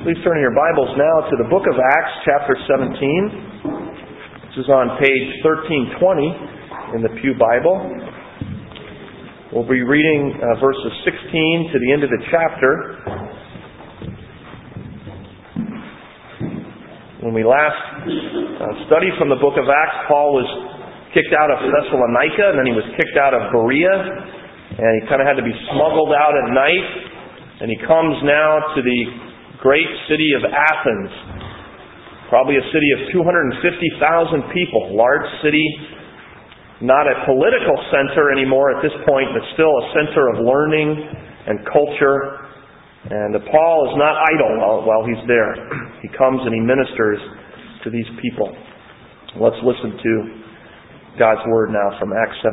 Please turn your Bibles now to the book of Acts, chapter 17. This is on page 1320 in the Pew Bible. We'll be reading verses 16 to the end of the chapter. When we last studied from the book of Acts, Paul was kicked out of Thessalonica, and then he was kicked out of Berea, and he kind of had to be smuggled out at night, and he comes now to the great city of Athens, probably a city of 250,000 people, large city, not a political center anymore at this point, but still a center of learning and culture. And Paul is not idle while he's there. He comes and he ministers to these people. Let's listen to God's Word now from Acts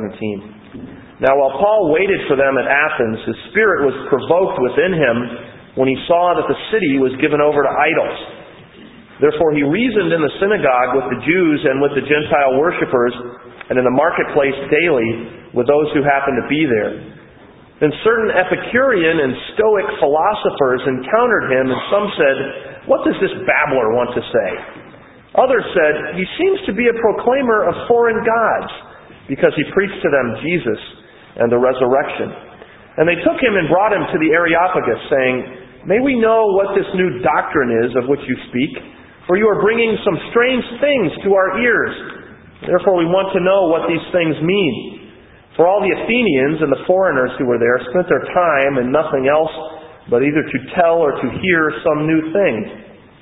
17. Now while Paul waited for them at Athens, his spirit was provoked within him when he saw that the city was given over to idols. Therefore he reasoned in the synagogue with the Jews and with the Gentile worshippers, and in the marketplace daily with those who happened to be there. Then certain Epicurean and Stoic philosophers encountered him, and some said, "What does this babbler want to say?" Others said, "He seems to be a proclaimer of foreign gods," because he preached to them Jesus and the resurrection. And they took him and brought him to the Areopagus, saying, "May we know what this new doctrine is of which you speak? For you are bringing some strange things to our ears. Therefore we want to know what these things mean." For all the Athenians and the foreigners who were there spent their time in nothing else but either to tell or to hear some new thing.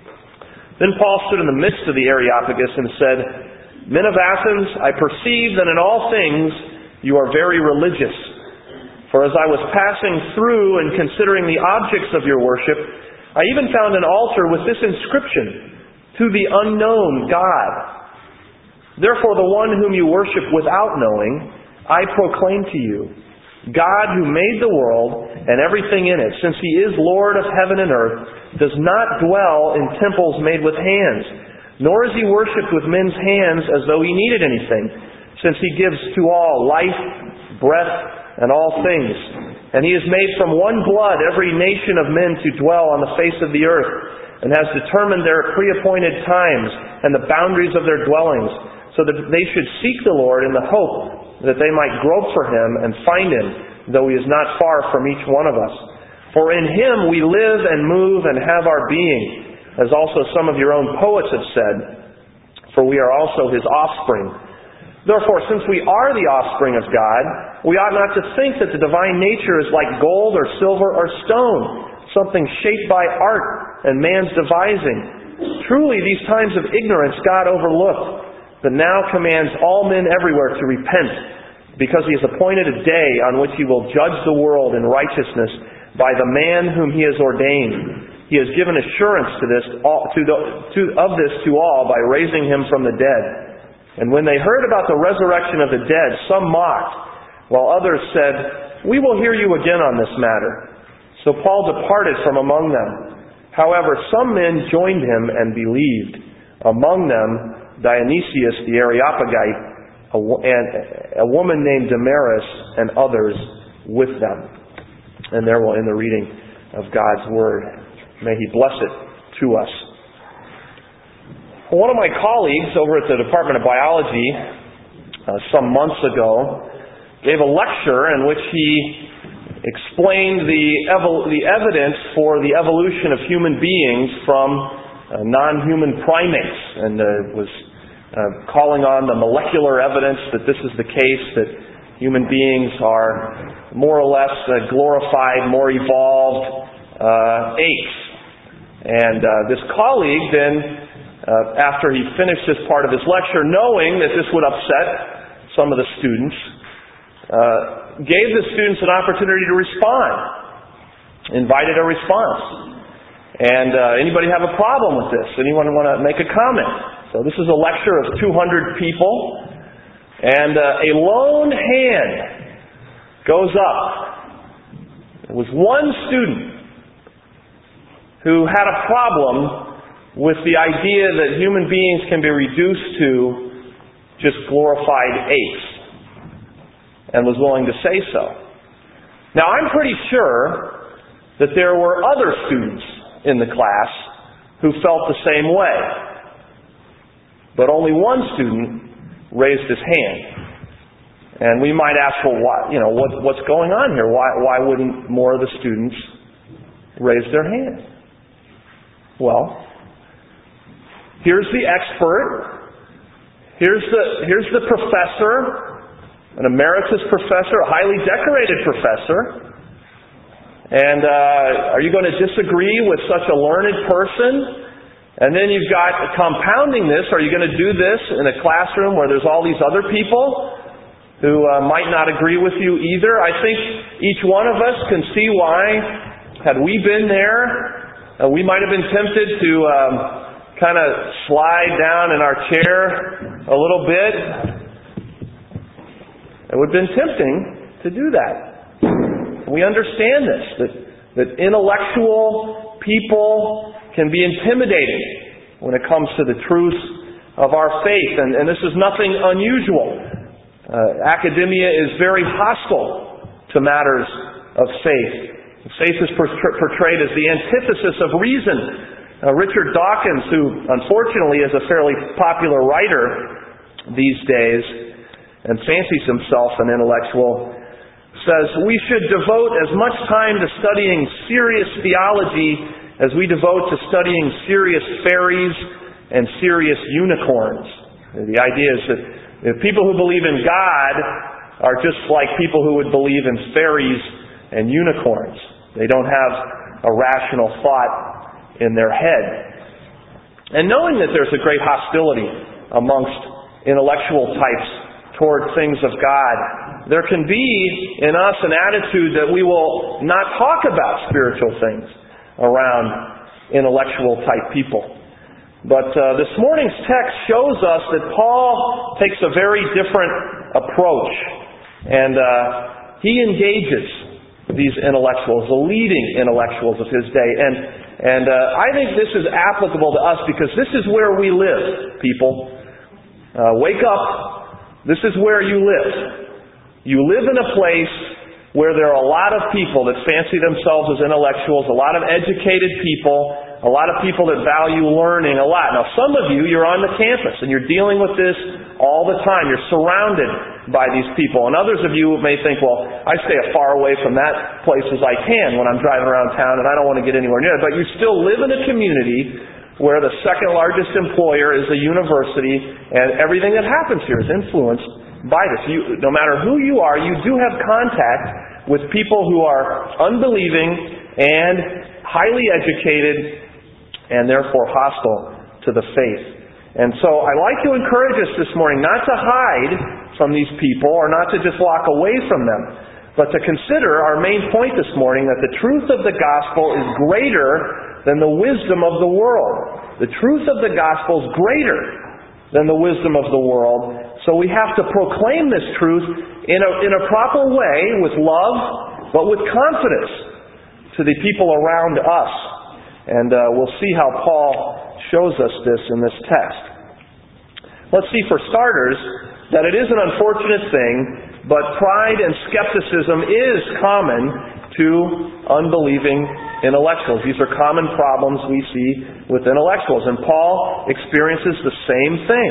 Then Paul stood in the midst of the Areopagus and said, "Men of Athens, I perceive that in all things you are very religious. For as I was passing through and considering the objects of your worship, I even found an altar with this inscription, 'To the unknown God.' Therefore the one whom you worship without knowing, I proclaim to you, God who made the world and everything in it, since He is Lord of heaven and earth, does not dwell in temples made with hands, nor is He worshipped with men's hands as though He needed anything, since He gives to all life, breath, and all things. And He has made from one blood every nation of men to dwell on the face of the earth, and has determined their pre-appointed times and the boundaries of their dwellings, so that they should seek the Lord in the hope that they might grope for Him and find Him, though He is not far from each one of us. For in Him we live and move and have our being, as also some of your own poets have said, for we are also His offspring. Therefore, since we are the offspring of God, we ought not to think that the divine nature is like gold or silver or stone, something shaped by art and man's devising. Truly, these times of ignorance God overlooked, but now commands all men everywhere to repent, because He has appointed a day on which He will judge the world in righteousness by the man whom He has ordained. He has given assurance of this to all by raising Him from the dead. And when they heard about the resurrection of the dead, some mocked, while others said, "We will hear you again on this matter." So Paul departed from among them. However, some men joined him and believed, among them Dionysius the Areopagite, and a woman named Damaris, and others with them. And there we'll end the reading of God's Word. May He bless it to us. One of my colleagues over at the Department of Biology some months ago gave a lecture in which he explained the evidence for the evolution of human beings from non-human primates, and was calling on the molecular evidence that this is the case, that human beings are more or less glorified, more evolved apes. And this colleague then, after he finished this part of his lecture, knowing that this would upset some of the students, gave the students an opportunity to respond, invited a response. And anybody have a problem with this? Anyone want to make a comment? So this is a lecture of 200 people, and a lone hand goes up. There was one student who had a problem with the idea that human beings can be reduced to just glorified apes, and was willing to say so. Now, I'm pretty sure that there were other students in the class who felt the same way. But only one student raised his hand. And we might ask, well, what's going on here? Why wouldn't more of the students raise their hand? Well, here's the expert. Here's the professor, an emeritus professor, a highly decorated professor. And are you going to disagree with such a learned person? And then you've got compounding this. Are you going to do this in a classroom where there's all these other people who might not agree with you either? I think each one of us can see why, had we been there, we might have been tempted to kind of slide down in our chair a little bit. It would have been tempting to do that. We understand this, that intellectual people can be intimidating when it comes to the truth of our faith. And this is nothing unusual. Academia is very hostile to matters of faith. Faith is portrayed as the antithesis of reason. Richard Dawkins, who unfortunately is a fairly popular writer these days and fancies himself an intellectual, says we should devote as much time to studying serious theology as we devote to studying serious fairies and serious unicorns. The idea is that people who believe in God are just like people who would believe in fairies and unicorns. They don't have a rational thought in their head. And knowing that there's a great hostility amongst intellectual types toward things of God, there can be in us an attitude that we will not talk about spiritual things around intellectual type people. But this morning's text shows us that Paul takes a very different approach. And he engages these intellectuals, the leading intellectuals of his day. And I think this is applicable to us because this is where we live, people. Wake up. This is where you live. You live in a place where there are a lot of people that fancy themselves as intellectuals, a lot of educated people, a lot of people that value learning a lot. Now, some of you, you're on the campus and you're dealing with this all the time. You're surrounded by these people. And others of you may think, well, I stay as far away from that place as I can when I'm driving around town and I don't want to get anywhere near it. But you still live in a community where the second largest employer is a university and everything that happens here is influenced by this. No matter who you are, you do have contact with people who are unbelieving and highly educated and therefore hostile to the faith. And so I'd like to encourage us this morning not to hide from these people or not to just walk away from them, but to consider our main point this morning, that the truth of the gospel is greater than the wisdom of the world. The truth of the gospel is greater than the wisdom of the world. So we have to proclaim this truth in a proper way, with love, but with confidence to the people around us. And we'll see how Paul shows us this in this text. Let's see, for starters, that it is an unfortunate thing, but pride and skepticism is common to unbelieving intellectuals. These are common problems we see with intellectuals, and Paul experiences the same thing.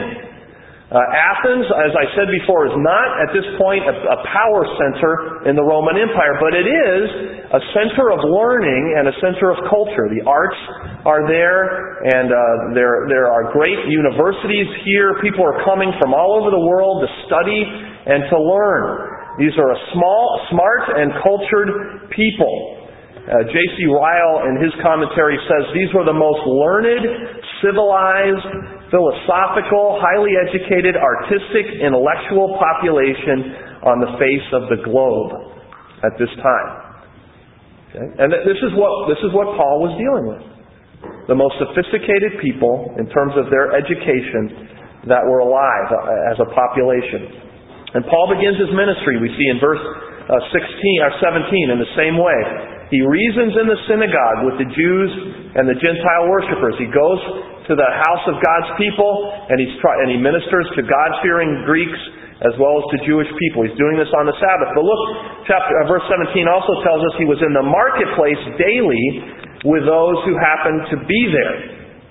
Athens, as I said before, is not at this point a power center in the Roman Empire, but it is a center of learning and a center of culture. The arts are there, and there are great universities here. People are coming from all over the world to study and to learn. These are a smart and cultured people. J.C. Ryle, in his commentary, says these were the most learned, civilized, philosophical, highly educated, artistic, intellectual population on the face of the globe at this time. Okay? And this is what Paul was dealing with. The most sophisticated people in terms of their education that were alive as a population. And Paul begins his ministry, we see in verse 16 or 17, in the same way. He reasons in the synagogue with the Jews and the Gentile worshipers. He goes to the house of God's people and he ministers to God-fearing Greeks as well as to Jewish people. He's doing this on the Sabbath. But look, verse 17 also tells us he was in the marketplace daily with those who happened to be there.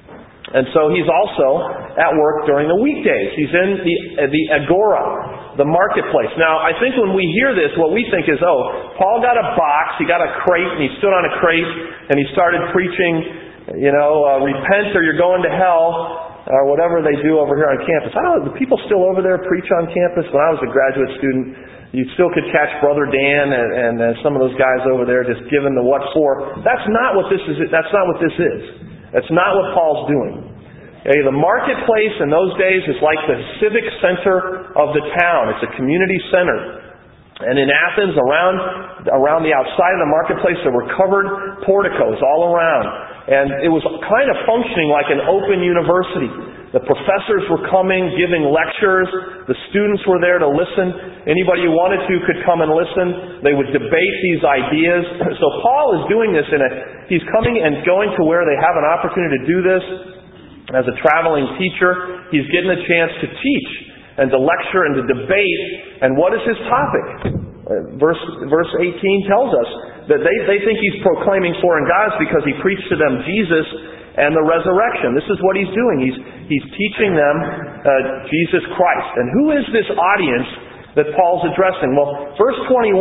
And so he's also at work during the weekdays. He's in the agora, the marketplace. Now, I think when we hear this, what we think is, Paul got a box, he got a crate, and he stood on a crate, and he started preaching, repent or you're going to hell, or whatever they do over here on campus. I don't know, do people still over there preach on campus? When I was a graduate student, you still could catch Brother Dan and some of those guys over there just giving the what for. That's not what this is. That's not what this is. That's not what Paul's doing. Okay, the marketplace in those days is like the civic center of the town. It's a community center. And in Athens, around the outside of the marketplace, there were covered porticos all around. And it was kind of functioning like an open university. The professors were coming, giving lectures. The students were there to listen. Anybody who wanted to could come and listen. They would debate these ideas. So Paul is doing this he's coming and going to where they have an opportunity to do this. As a traveling teacher, he's getting a chance to teach and to lecture and to debate. And what is his topic? Verse 18 tells us that they think he's proclaiming foreign gods because he preached to them Jesus and the resurrection. This is what he's doing. He's teaching them Jesus Christ. And who is this audience that Paul's addressing? Well, verse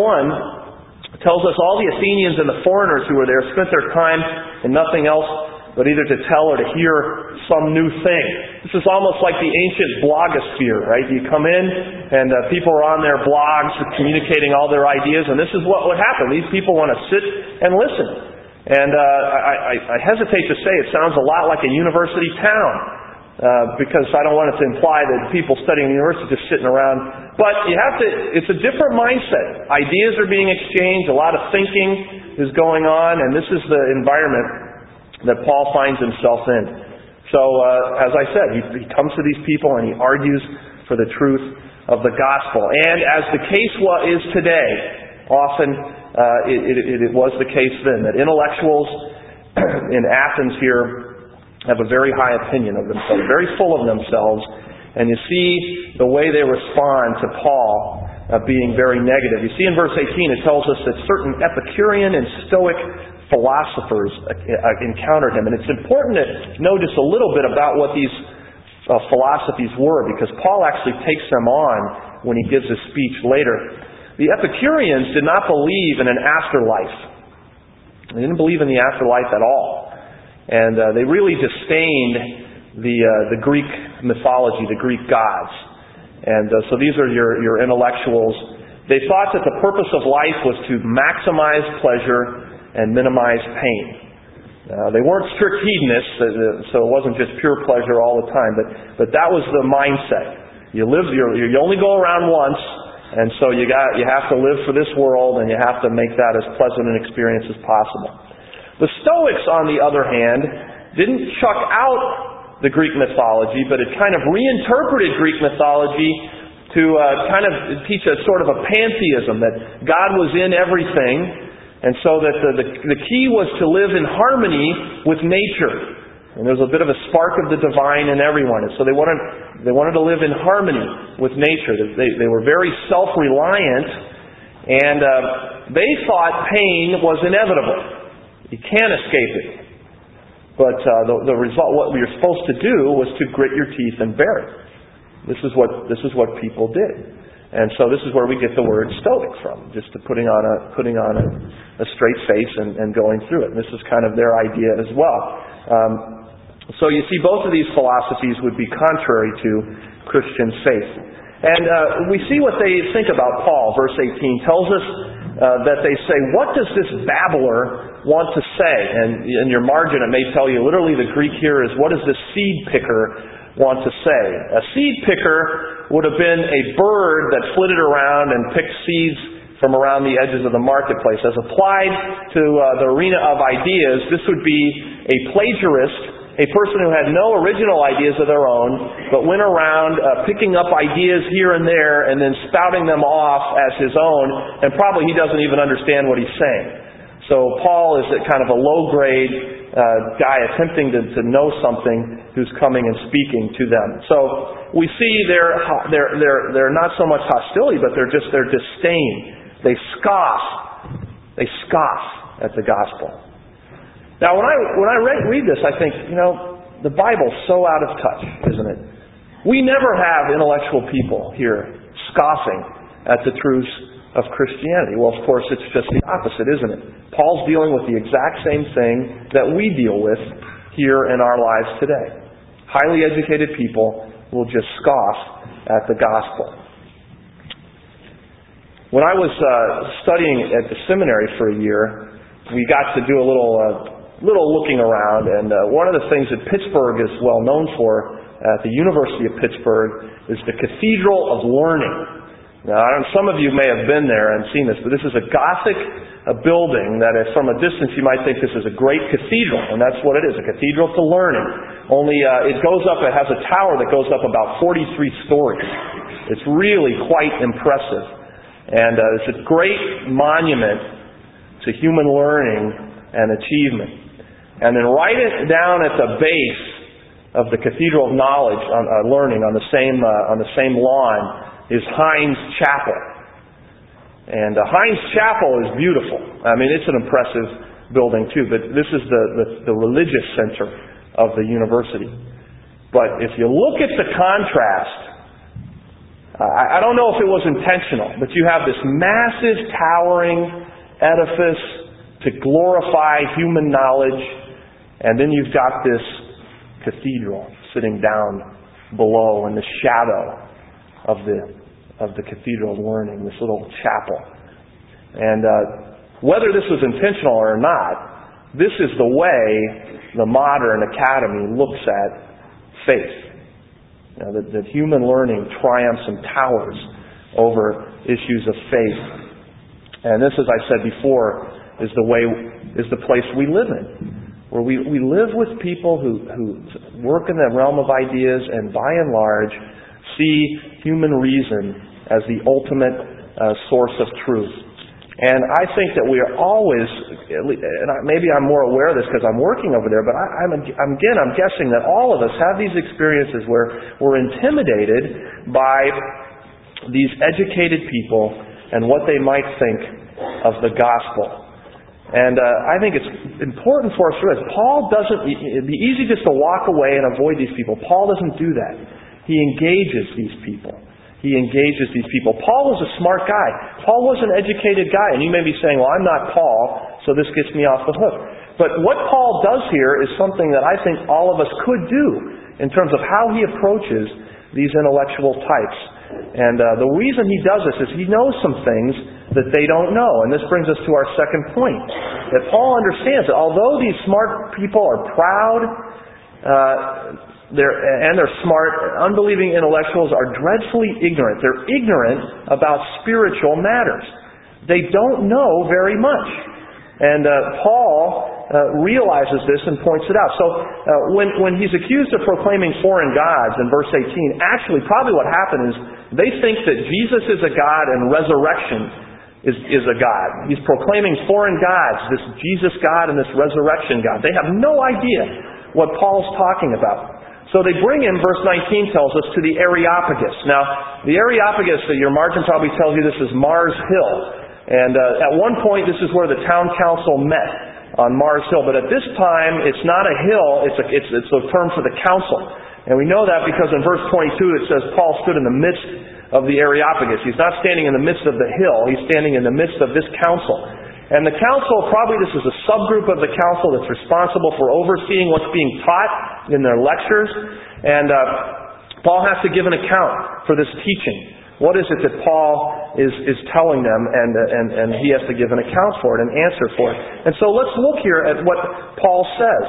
21 tells us all the Athenians and the foreigners who were there spent their time in nothing else but either to tell or to hear some new thing. This is almost like the ancient blogosphere, right? You come in and people are on their blogs communicating all their ideas, and this is what would happen. These people want to sit and listen. And I hesitate to say it sounds a lot like a university town, because I don't want it to imply that people studying the university just sitting around. But it's a different mindset. Ideas are being exchanged, a lot of thinking is going on, and this is the environment that Paul finds himself in. So, as I said, he comes to these people and he argues for the truth of the gospel. And as the case is today, often it was the case then, that intellectuals in Athens here have a very high opinion of themselves, very full of themselves. And you see the way they respond to Paul being very negative. You see in verse 18 it tells us that certain Epicurean and Stoic philosophers encountered him. And it's important to notice a little bit about what these philosophies were, because Paul actually takes them on when he gives his speech later. The Epicureans did not believe in an afterlife. They didn't believe in the afterlife at all. And they really disdained the Greek mythology, the Greek gods. And so these are your intellectuals. They thought that the purpose of life was to maximize pleasure and minimize pain. They weren't strict hedonists, so it wasn't just pure pleasure all the time. But that was the mindset. You only go around once, and so you have to live for this world, and you have to make that as pleasant an experience as possible. The Stoics, on the other hand, didn't chuck out the Greek mythology, but it kind of reinterpreted Greek mythology to kind of teach a sort of a pantheism, that God was in everything. And so that the key was to live in harmony with nature. And there's a bit of a spark of the divine in everyone. And so they wanted to live in harmony with nature. They were very self-reliant, and they thought pain was inevitable. You can't escape it. But the result, what we were supposed to do, was to grit your teeth and bear it. This is what people did. And so this is where we get the word Stoic from, just to putting on a straight face and going through it. And this is kind of their idea as well. So you see, both of these philosophies would be contrary to Christian faith. And we see what they think about Paul. Verse 18 tells us that they say, "What does this babbler want to say?" And in your margin it may tell you, literally the Greek here is, "What does this seed picker want to say?" A seed picker would have been a bird that flitted around and picked seeds from around the edges of the marketplace. As applied to the arena of ideas, this would be a plagiarist, a person who had no original ideas of their own, but went around picking up ideas here and there and then spouting them off as his own, and probably he doesn't even understand what he's saying. So Paul is a kind of a low-grade guy attempting to know something, who's coming and speaking to them. So we see they're not so much hostility, but their disdain. They scoff at the gospel. Now, when I read this, I think, the Bible's so out of touch, isn't it? We never have intellectual people here scoffing at the truths of Christianity. Well, of course, it's just the opposite, isn't it? Paul's dealing with the exact same thing that we deal with here in our lives today. Highly educated people will just scoff at the gospel. When I was studying at the seminary for a year, we got to do a little looking around, and one of the things that Pittsburgh is well known for at the University of Pittsburgh is the Cathedral of Learning. Now, some of you may have been there and seen this, but this is a Gothic building that from a distance you might think this is a great cathedral, and that's what it is, a cathedral to learning. Only it has a tower that goes up about 43 stories. It's really quite impressive. And it's a great monument to human learning and achievement. And then right down at the base of the Cathedral of Knowledge, Learning, on the same lawn, is Heinz Chapel. And Heinz Chapel is beautiful. I mean, it's an impressive building too, but this is the religious center of the university. But if you look at the contrast, I don't know if it was intentional, but you have this massive towering edifice to glorify human knowledge, and then you've got this cathedral sitting down below in the shadow of the Cathedral of Learning, this little chapel. And whether this was intentional or not, this is the way the modern academy looks at faith. You know, that human learning triumphs and towers over issues of faith. And this, as I said before, is the place we live in. Where we live with people who work in the realm of ideas and by and large see human reason as the ultimate source of truth. And I think that we are always, and maybe I'm more aware of this because I'm working over there, but I'm guessing that all of us have these experiences where we're intimidated by these educated people and what they might think of the gospel. And I think it's important for us to realize Paul doesn't, it'd be easy just to walk away and avoid these people. Paul doesn't do that. He engages these people. Paul was a smart guy. Paul was an educated guy. And you may be saying, well, I'm not Paul, so this gets me off the hook. But what Paul does here is something that I think all of us could do in terms of how he approaches these intellectual types. And the reason he does this is he knows some things that they don't know. And this brings us to our second point. That Paul understands that although these smart people are proud, they're smart, unbelieving intellectuals are dreadfully ignorant. They're ignorant about spiritual matters. They don't know very much. And Paul realizes this and points it out. So when he's accused of proclaiming foreign gods in verse 18, actually probably what happened is they think that Jesus is a God and resurrection is a God. He's proclaiming foreign gods, this Jesus God and this resurrection God. They have no idea what Paul's talking about. So they bring him, verse 19 tells us, to the Areopagus. Now, the Areopagus, your margin probably tells you this is Mars Hill. And at one point, this is where the town council met on Mars Hill. But at this time, it's not a hill, it's a term for the council. And we know that because in verse 22 it says Paul stood in the midst of the Areopagus. He's not standing in the midst of the hill, he's standing in the midst of this council. And the council, probably this is a subgroup of the council that's responsible for overseeing what's being taught in their lectures. And Paul has to give an account for this teaching. What is it that Paul is telling them, and he has to give an account for it, an answer for it. And so let's look here at what Paul says.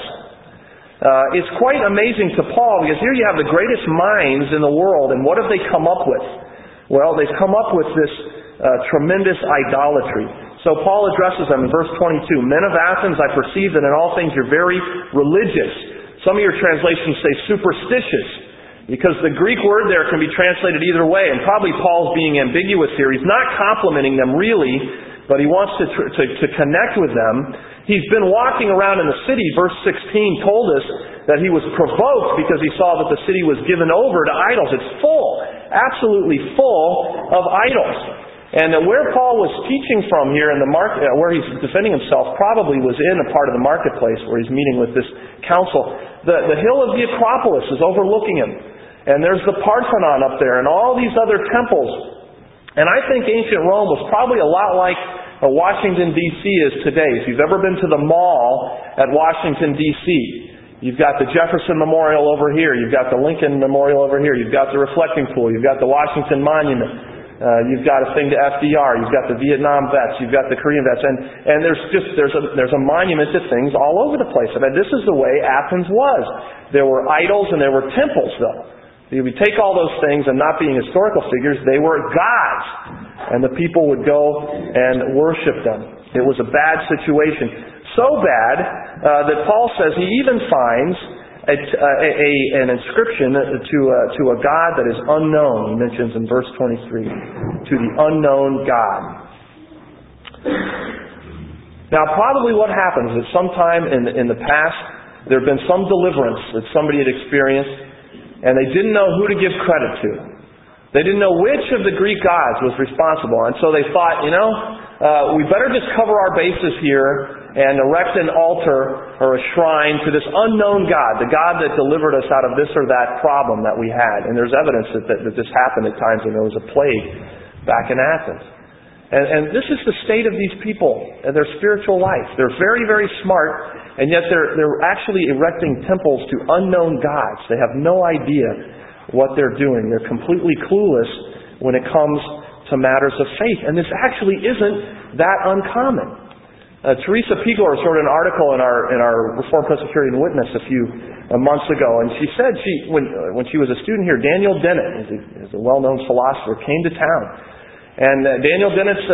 It's quite amazing to Paul, because here you have the greatest minds in the world, and what have they come up with? Well, they've come up with this tremendous idolatry. So Paul addresses them in verse 22. Men of Athens, I perceive that in all things you're very religious. Some of your translations say superstitious, because the Greek word there can be translated either way, and probably Paul's being ambiguous here. He's not complimenting them really, but he wants to connect with them. He's been walking around in the city. Verse 16 told us that he was provoked because he saw that the city was given over to idols. It's full, absolutely full of idols. And where Paul was teaching from here in the market, where he's defending himself, probably was in a part of the marketplace where he's meeting with this council. The hill of the Acropolis is overlooking him. And there's the Parthenon up there and all these other temples. And I think ancient Rome was probably a lot like Washington, D.C. is today. If you've ever been to the mall at Washington, D.C., you've got the Jefferson Memorial over here. You've got the Lincoln Memorial over here. You've got the reflecting pool. You've got the Washington Monument. You've got a thing to FDR. You've got the Vietnam vets. You've got the Korean vets. And there's a monument to things all over the place. I mean, this is the way Athens was. There were idols and there were temples, though. You would take all those things and not being historical figures, they were gods. And the people would go and worship them. It was a bad situation. So bad that Paul says he even finds an inscription to a God that is unknown. He mentions in verse 23, to the unknown God. Now probably what happens is sometime in the past there have been some deliverance that somebody had experienced, and they didn't know who to give credit to. They didn't know which of the Greek gods was responsible. And so they thought, we better just cover our bases here and erect an altar or a shrine to this unknown God, the God that delivered us out of this or that problem that we had. And there's evidence that this happened at times when there was a plague back in Athens. And this is the state of these people and their spiritual life. They're very, very smart, and yet they're actually erecting temples to unknown gods. They have no idea what they're doing. They're completely clueless when it comes to matters of faith. And this actually isn't that uncommon. Teresa Pigors wrote an article in our Reformed Presbyterian Witness a few months ago, and she said when she was a student here, Daniel Dennett, is a well-known philosopher, came to town. And Daniel Dennett's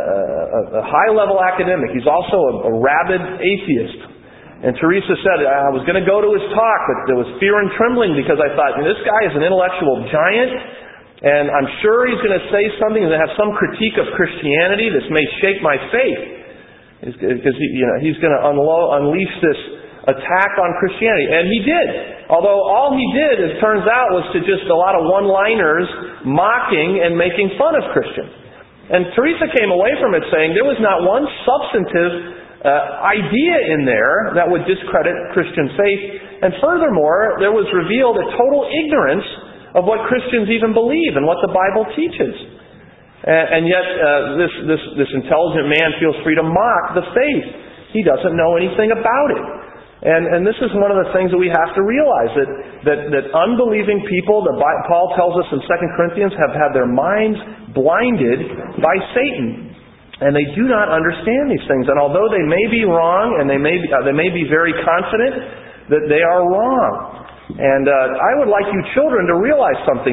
a high-level academic. He's also a rabid atheist. And Teresa said, I was going to go to his talk, but there was fear and trembling because I thought, this guy is an intellectual giant, and I'm sure he's going to say something and have some critique of Christianity. This may shake my faith. Because he's going to unleash this attack on Christianity. And he did. Although all he did, it turns out, was to just a lot of one-liners mocking and making fun of Christians. And Teresa came away from it saying there was not one substantive idea in there that would discredit Christian faith. And furthermore, there was revealed a total ignorance of what Christians even believe and what the Bible teaches. And yet this intelligent man feels free to mock the faith. He doesn't know anything about it. And this is one of the things that we have to realize, that unbelieving people, Paul tells us in 2 Corinthians, have had their minds blinded by Satan. And they do not understand these things. And although they may be wrong, and they may be very confident that they are wrong. And I would like you children to realize something.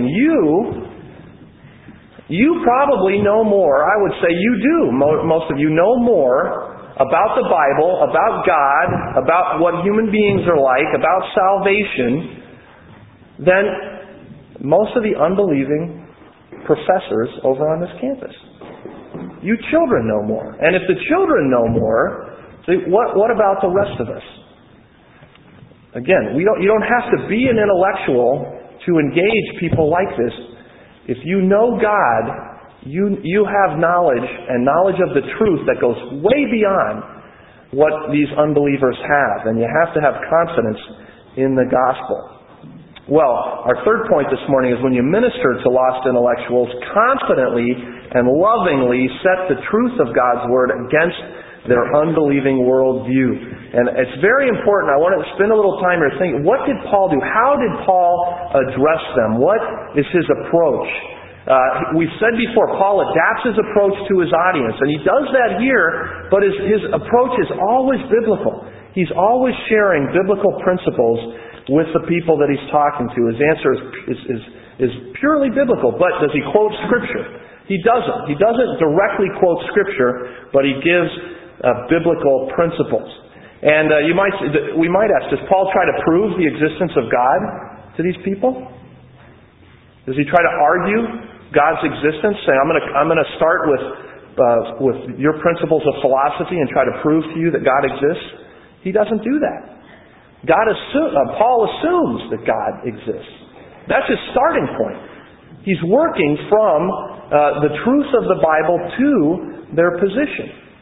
You probably know more, I would say you do, most of you know more about the Bible, about God, about what human beings are like, about salvation, than most of the unbelieving professors over on this campus. You children know more. And if the children know more, what about the rest of us? Again, you don't have to be an intellectual to engage people like this. If you know God, you have knowledge, and knowledge of the truth that goes way beyond what these unbelievers have. And you have to have confidence in the gospel. Well, our third point this morning is when you minister to lost intellectuals, confidently and lovingly set the truth of God's Word against their unbelieving worldview. And it's very important. I want to spend a little time here thinking, what did Paul do? How did Paul address them? What is his approach? We've said before, Paul adapts his approach to his audience, and he does that here, but his approach is always biblical. He's always sharing biblical principles with the people that he's talking to. His answer is purely biblical, but does he quote Scripture? He doesn't. He doesn't directly quote Scripture, but he gives biblical principles. And we might ask, does Paul try to prove the existence of God to these people? Does he try to argue God's existence, saying, I'm going to start with your principles of philosophy and try to prove to you that God exists? He doesn't do that. Paul assumes that God exists. That's his starting point. He's working from the truth of the Bible to their position.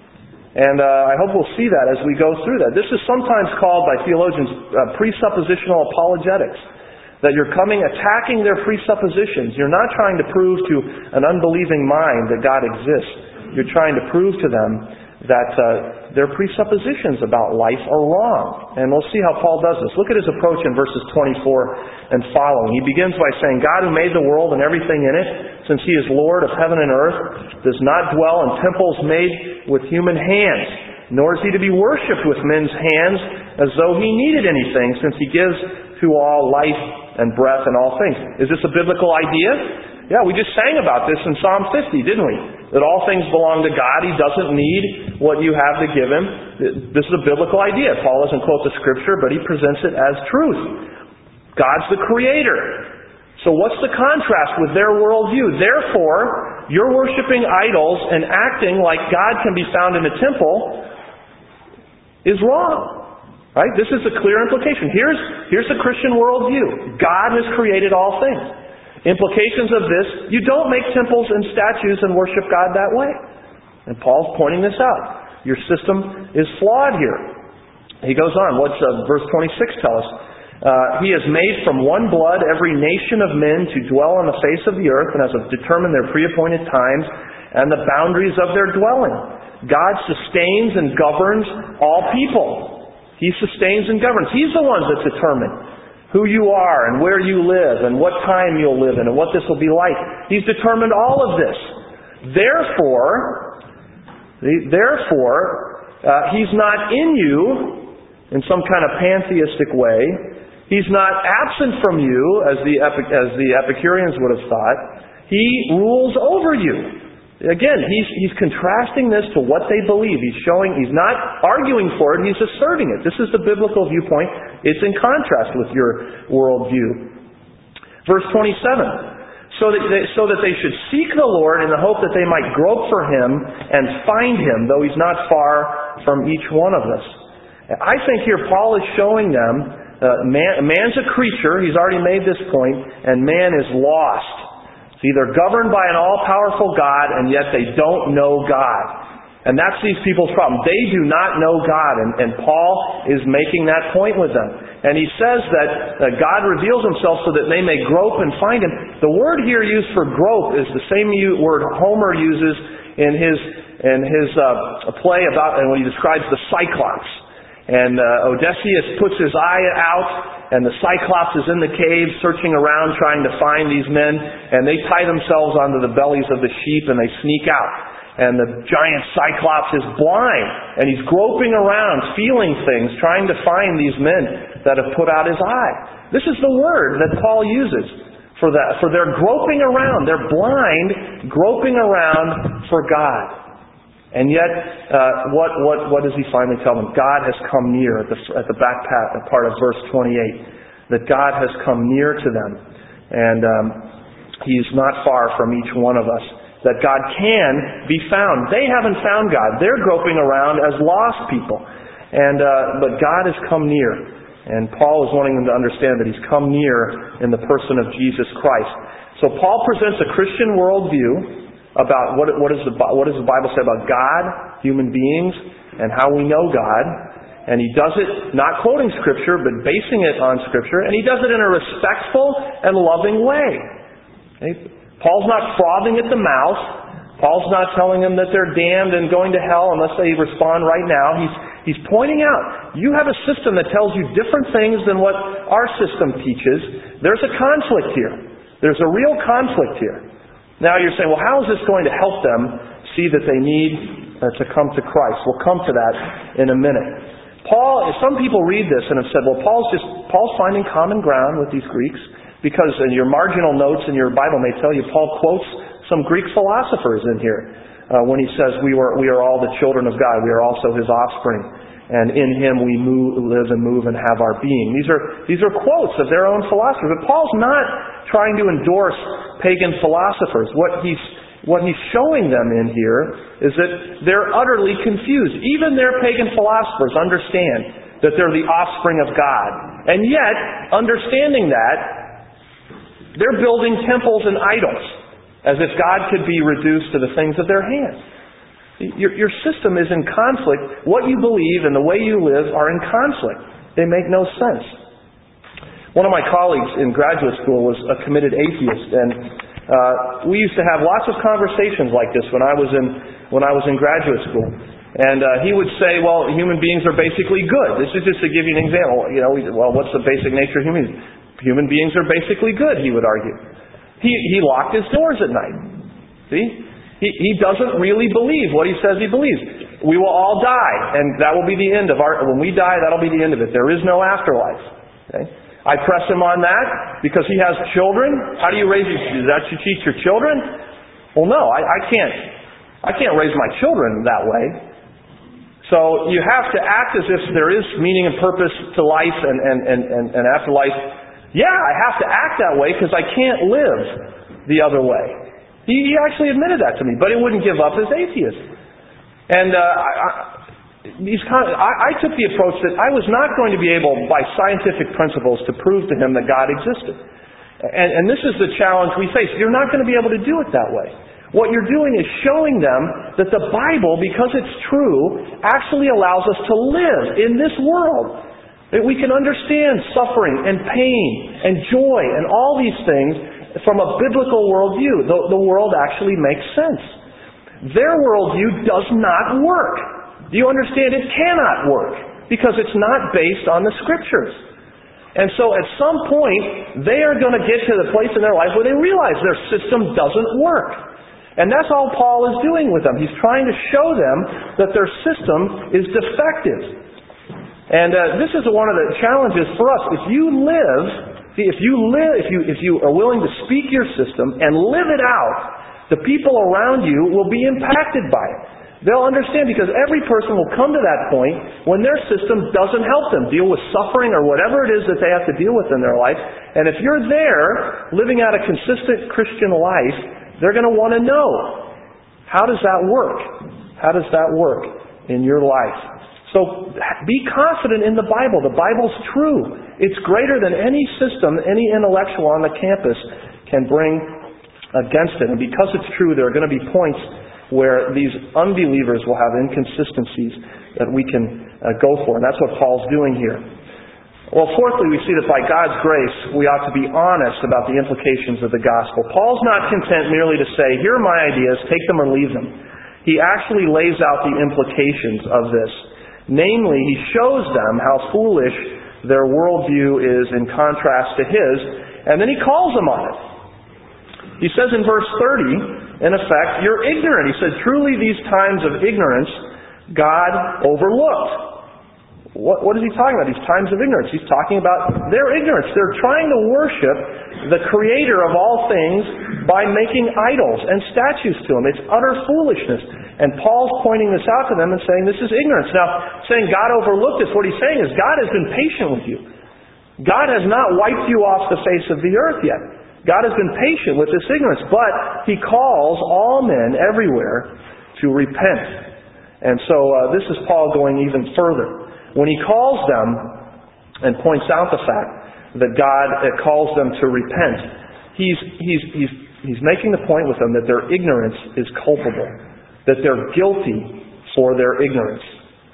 And I hope we'll see that as we go through that. This is sometimes called by theologians presuppositional apologetics. That you're attacking their presuppositions. You're not trying to prove to an unbelieving mind that God exists. You're trying to prove to them that their presuppositions about life are wrong. And we'll see how Paul does this. Look at his approach in verses 24 and following. He begins by saying, God who made the world and everything in it, since He is Lord of heaven and earth, does not dwell in temples made with human hands, nor is He to be worshipped with men's hands as though He needed anything, since He gives to all life and breath and all things. Is this a biblical idea? Yeah, we just sang about this in Psalm 50, didn't we? That all things belong to God. He doesn't need what you have to give Him. This is a biblical idea. Paul doesn't quote the Scripture, but he presents it as truth. God's the Creator. So what's the contrast with their worldview? Therefore, you're worshiping idols and acting like God can be found in a temple is wrong. Right? This is a clear implication. Here's the Christian worldview. God has created all things. Implications of this, you don't make temples and statues and worship God that way. And Paul's pointing this out. Your system is flawed here. He goes on. What's verse 26 tell us? He has made from one blood every nation of men to dwell on the face of the earth, and has determined their pre-appointed times and the boundaries of their dwelling. God sustains and governs all people. He sustains and governs. He's the one that's determined who you are and where you live and what time you'll live in and what this will be like. He's determined all of this. Therefore, He's not in you in some kind of pantheistic way. He's not absent from you as the Epicureans would have thought. He rules over you. Again, he's contrasting this to what they believe. He's not arguing for it, he's asserting it. This is the biblical viewpoint. It's in contrast with your worldview. Verse 27. So that they should seek the Lord in the hope that they might grope for Him and find Him, though He's not far from each one of us. I think here Paul is showing them, man's a creature, he's already made this point, and man is lost. They're governed by an all-powerful God, and yet they don't know God. And that's these people's problem. They do not know God, and Paul is making that point with them. And he says that God reveals Himself so that they may grope and find Him. The word here used for grope is the same word Homer uses in his play about, and when he describes the Cyclops. And Odysseus puts his eye out, and the Cyclops is in the cave searching around trying to find these men, and they tie themselves onto the bellies of the sheep and they sneak out. And the giant Cyclops is blind, and he's groping around, feeling things, trying to find these men that have put out his eye. This is the word that Paul uses for that. For they're groping around. They're blind, groping around for God. And yet, what does he finally tell them? God has come near at the back part of verse 28. That God has come near to them. And He's not far from each one of us. That God can be found. They haven't found God. They're groping around as lost people. But God has come near. And Paul is wanting them to understand that He's come near in the person of Jesus Christ. So Paul presents a Christian worldview about what does the Bible say about God, human beings, and how we know God. And he does it not quoting Scripture, but basing it on Scripture. And he does it in a respectful and loving way. Okay? Paul's not frothing at the mouth. Paul's not telling them that they're damned and going to hell unless they respond right now. He's pointing out, you have a system that tells you different things than what our system teaches. There's a conflict here. There's a real conflict here. Now you're saying, well, how is this going to help them see that they need to come to Christ? We'll come to that in a minute. Some people read this and have said, well, Paul's finding common ground with these Greeks, because in your marginal notes in your Bible may tell you, Paul quotes some Greek philosophers in here when he says, we are all the children of God, we are also His offspring, and in Him we live and move and have our being. These are quotes of their own philosophers. But Paul's not trying to endorse pagan philosophers. What he's showing them in here is that they're utterly confused. Even their pagan philosophers understand that they're the offspring of God. And yet, understanding that, they're building temples and idols as if God could be reduced to the things of their hands. Your system is in conflict. What you believe and the way you live are in conflict. They make no sense. One of my colleagues in graduate school was a committed atheist, and we used to have lots of conversations like this when I was in graduate school. And he would say, well, human beings are basically good. This is just to give you an example. What's the basic nature of human beings? Human beings are basically good, he would argue. He locked his doors at night. See? He doesn't really believe what he says he believes. We will all die, and that will be the end of when we die, that'll be the end of it. There is no afterlife. Okay? I press him on that because he has children. How do you raise your... Is that you teach your children? Well, no, I can't raise my children that way. So you have to act as if there is meaning and purpose to life and afterlife. Yeah, I have to act that way because I can't live the other way. He actually admitted that to me, but he wouldn't give up his atheism. And I took the approach that I was not going to be able, by scientific principles, to prove to him that God existed. And this is the challenge we face. You're not going to be able to do it that way. What you're doing is showing them that the Bible, because it's true, actually allows us to live in this world. That we can understand suffering and pain and joy and all these things from a biblical worldview. The world actually makes sense. Their worldview does not work. Do you understand? It cannot work because it's not based on the Scriptures. And so at some point, they are going to get to the place in their life where they realize their system doesn't work. And that's all Paul is doing with them. He's trying to show them that their system is defective. And this is one of the challenges for us. If you are willing to speak your system and live it out, the people around you will be impacted by it. They'll understand because every person will come to that point when their system doesn't help them deal with suffering or whatever it is that they have to deal with in their life. And if you're there living out a consistent Christian life, they're going to want to know, how does that work? How does that work in your life? So be confident in the Bible. The Bible's true. It's greater than any system, any intellectual on the campus can bring against it. And because it's true, there are going to be points where these unbelievers will have inconsistencies that we can go for. And that's what Paul's doing here. Well, fourthly, we see that by God's grace, we ought to be honest about the implications of the gospel. Paul's not content merely to say, here are my ideas, take them or leave them. He actually lays out the implications of this. Namely, he shows them how foolish their worldview is in contrast to his, and then he calls them on it. He says in verse 30, in effect, you're ignorant. He said, truly these times of ignorance God overlooked. What is he talking about? These times of ignorance. He's talking about their ignorance. They're trying to worship the Creator of all things by making idols and statues to Him. It's utter foolishness. And Paul's pointing this out to them and saying this is ignorance. Now, saying God overlooked this, what he's saying is God has been patient with you. God has not wiped you off the face of the earth yet. God has been patient with this ignorance, but He calls all men everywhere to repent. And so this is Paul going even further. When he calls them and points out the fact that God calls them to repent, he's making the point with them that their ignorance is culpable, that they're guilty for their ignorance.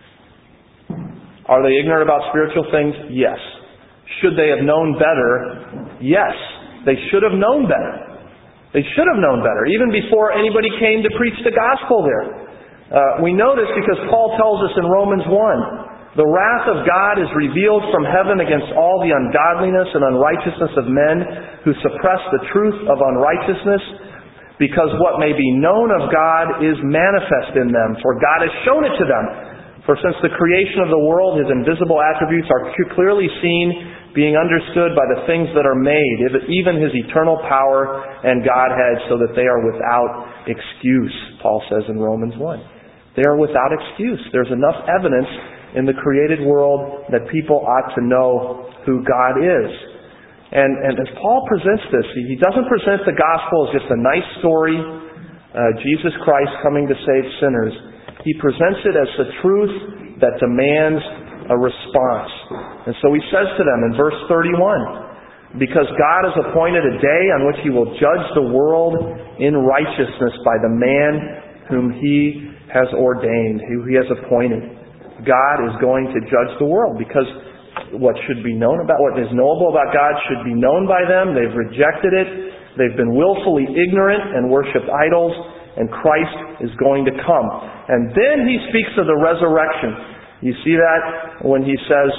Are they ignorant about spiritual things? Yes. Should they have known better? Yes. They should have known better. They should have known better, even before anybody came to preach the gospel there. We know this because Paul tells us in Romans 1, the wrath of God is revealed from heaven against all the ungodliness and unrighteousness of men who suppress the truth of unrighteousness, because what may be known of God is manifest in them, for God has shown it to them. For since the creation of the world, His invisible attributes are clearly seen, being understood by the things that are made, even His eternal power and Godhead, so that they are without excuse, Paul says in Romans 1. They are without excuse. There's enough evidence in the created world that people ought to know who God is. And as Paul presents this, he doesn't present the gospel as just a nice story, Jesus Christ coming to save sinners. He presents it as the truth that demands a response. And so he says to them in verse 31, because God has appointed a day on which He will judge the world in righteousness by the man whom He has ordained, who He has appointed. God is going to judge the world because what should be known about, what is knowable about God should be known by them. They've rejected it. They've been willfully ignorant and worshipped idols, and Christ is going to come. And then He speaks of the resurrection. You see that when He says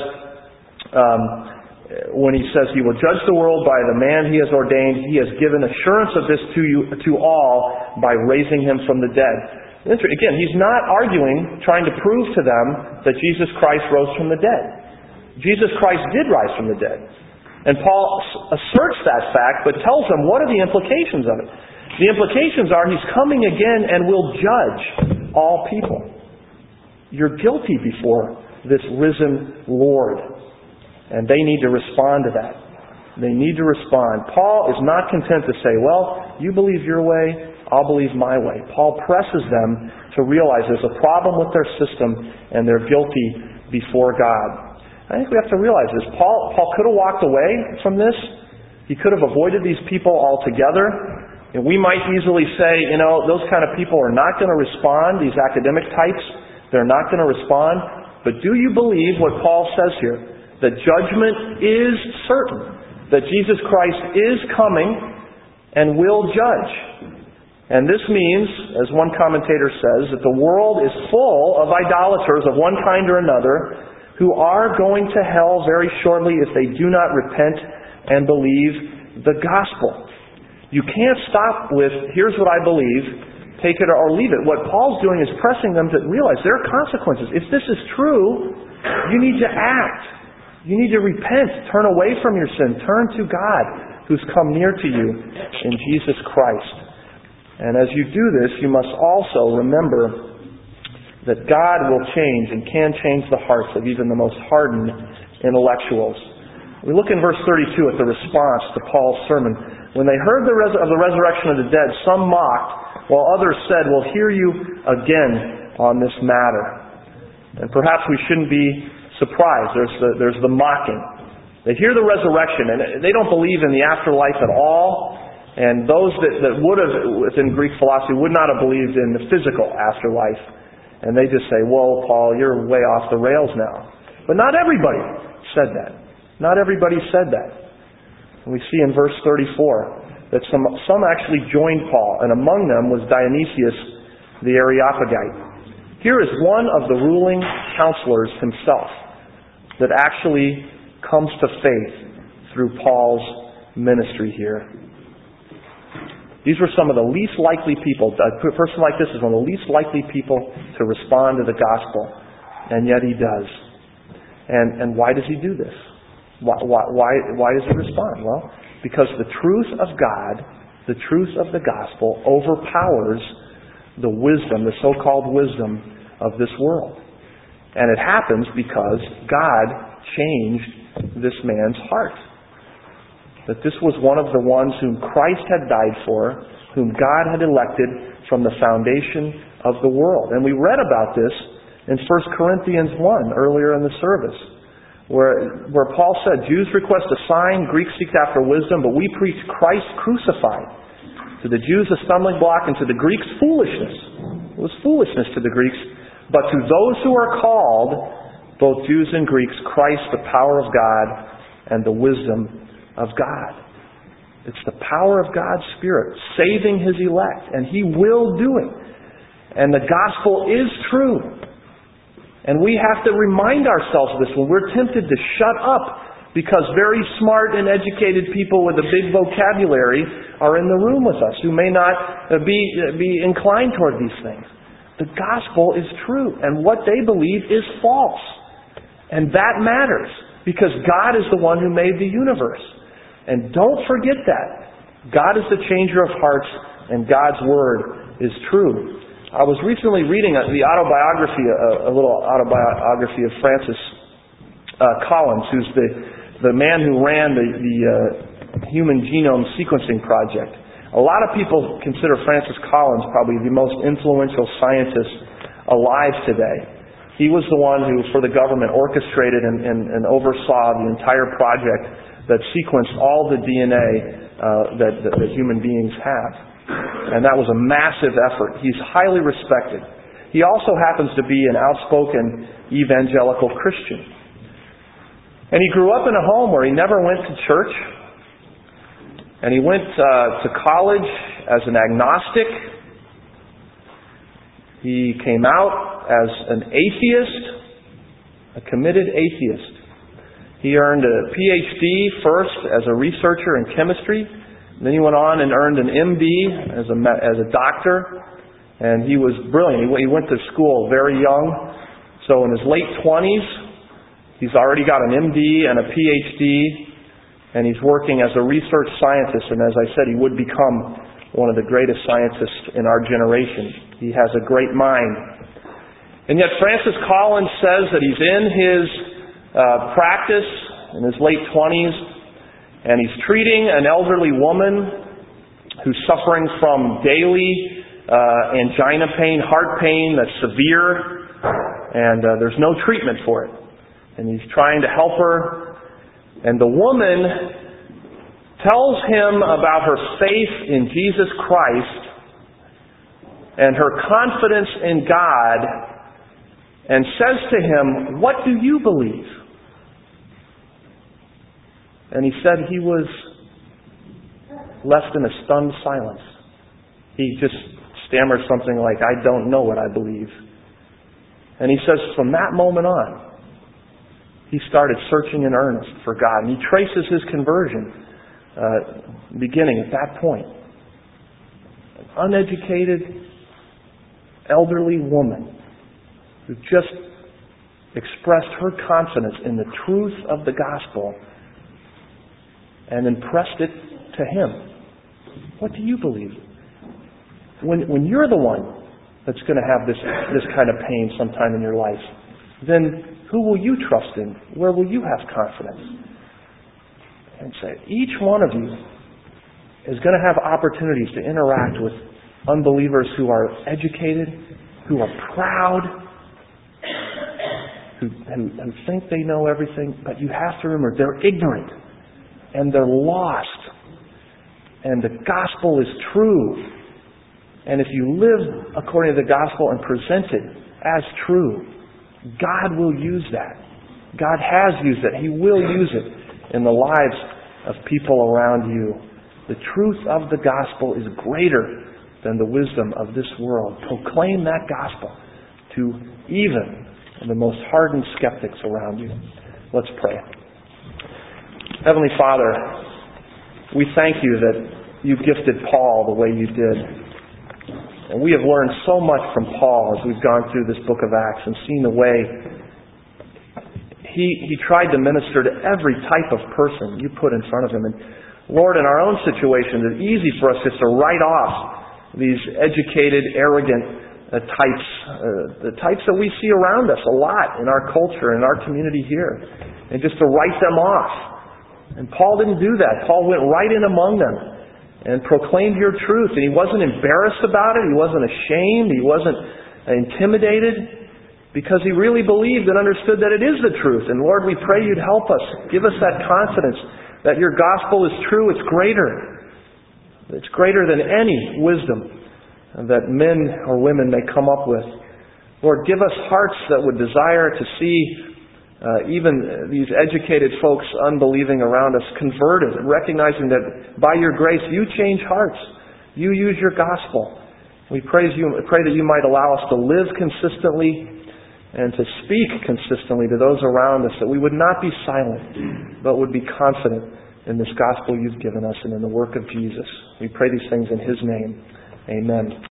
He will judge the world by the man He has ordained. He has given assurance of this to all by raising Him from the dead. Again, He's not arguing, trying to prove to them that Jesus Christ rose from the dead. Jesus Christ did rise from the dead. And Paul asserts that fact, but tells them what are the implications of it. The implications are He's coming again and will judge all people. You're guilty before this risen Lord. And they need to respond to that. They need to respond. Paul is not content to say, well, you believe your way, I'll believe my way. Paul presses them to realize there's a problem with their system and they're guilty before God. I think we have to realize this. Paul could have walked away from this. He could have avoided these people altogether. And we might easily say, those kind of people are not going to respond, these academic types. They're not going to respond. But do you believe what Paul says here? That judgment is certain. That Jesus Christ is coming and will judge. And this means, as one commentator says, that the world is full of idolaters of one kind or another who are going to hell very shortly if they do not repent and believe the gospel. You can't stop with, here's what I believe, take it or leave it. What Paul's doing is pressing them to realize there are consequences. If this is true, you need to act. You need to repent. Turn away from your sin. Turn to God who's come near to you in Jesus Christ. And as you do this, you must also remember that God will change and can change the hearts of even the most hardened intellectuals. We look in verse 32 at the response to Paul's sermon. When they heard of the resurrection of the dead, some mocked, while others said, we'll hear you again on this matter. And perhaps we shouldn't be surprised. There's the mocking. They hear the resurrection, and they don't believe in the afterlife at all. And those that would have, within Greek philosophy, would not have believed in the physical afterlife. And they just say, whoa, Paul, you're way off the rails now. But not everybody said that. Not everybody said that. And we see in verse 34 that some actually joined Paul, and among them was Dionysius the Areopagite. Here is one of the ruling counselors himself that actually comes to faith through Paul's ministry here. These were some of the least likely people. A person like this is one of the least likely people to respond to the gospel. And yet he does. And why does he do this? Why does he respond? Well, because the truth of God, the truth of the gospel, overpowers the wisdom, the so-called wisdom of this world. And it happens because God changed this man's heart. That this was one of the ones whom Christ had died for, whom God had elected from the foundation of the world. And we read about this in 1 Corinthians 1 earlier in the service, where Paul said, Jews request a sign, Greeks seek after wisdom, but we preach Christ crucified. To the Jews a stumbling block, and to the Greeks foolishness. It was foolishness to the Greeks. But to those who are called, both Jews and Greeks, Christ the power of God and the wisdom of God. It's the power of God's Spirit saving His elect, and He will do it. And the gospel is true. And we have to remind ourselves of this when we're tempted to shut up because very smart and educated people with a big vocabulary are in the room with us who may not be inclined toward these things. The gospel is true, and what they believe is false. And that matters because God is the one who made the universe. And don't forget that. God is the changer of hearts, and God's Word is true. I was recently reading a little autobiography of Francis Collins, who's the man who ran the Human Genome Sequencing Project. A lot of people consider Francis Collins probably the most influential scientist alive today. He was the one who, for the government, orchestrated and oversaw the entire project that sequenced all the DNA that human beings have. And that was a massive effort. He's highly respected. he also happens to be an outspoken evangelical Christian. And he grew up in a home where he never went to church. And he went to college as an agnostic. He came out as an atheist, a committed atheist. He earned a PhD first as a researcher in chemistry. Then he went on and earned an MD as a doctor. And he was brilliant. He went to school very young. So in his late 20s, he's already got an MD and a PhD. And he's working as a research scientist. And as I said, he would become one of the greatest scientists in our generation. He has a great mind. And yet Francis Collins says that he's in his practice in his late 20s, and he's treating an elderly woman who's suffering from daily angina pain, heart pain that's severe, and there's no treatment for it. And he's trying to help her, and the woman tells him about her faith in Jesus Christ and her confidence in God, and says to him, "What do you believe?" And he said he was left in a stunned silence. He just stammered something like, "I don't know what I believe." And he says from that moment on, he started searching in earnest for God. And he traces his conversion beginning at that point. An uneducated, elderly woman who just expressed her confidence in the truth of the gospel and impressed it to him. What do you believe? When you're the one that's going to have this kind of pain sometime in your life, then who will you trust in? Where will you have confidence? And say, each one of you is going to have opportunities to interact with unbelievers who are educated, who are proud, who think they know everything, but you have to remember they're ignorant and they're lost. And the gospel is true. And if you live according to the gospel and present it as true, God will use that. God has used it. He will use it in the lives of people around you. The truth of the gospel is greater than the wisdom of this world. Proclaim that gospel to even the most hardened skeptics around you. Let's pray. Heavenly Father, we thank you that you gifted Paul the way you did. And we have learned so much from Paul as we've gone through this book of Acts and seen the way he tried to minister to every type of person you put in front of him. And Lord, in our own situation, it's easy for us just to write off these educated, arrogant types, the types that we see around us a lot in our culture, in our community here, and just to write them off. And Paul didn't do that. Paul went right in among them and proclaimed your truth. And he wasn't embarrassed about it. He wasn't ashamed. He wasn't intimidated, because he really believed and understood that it is the truth. And Lord, we pray you'd help us. Give us that confidence that your gospel is true. It's greater. It's greater than any wisdom that men or women may come up with. Lord, give us hearts that would desire to see even these educated folks unbelieving around us converted, recognizing that by your grace you change hearts. You use your gospel. We pray that you might allow us to live consistently and to speak consistently to those around us, that we would not be silent, but would be confident in this gospel you've given us and in the work of Jesus. We pray these things in His name. Amen.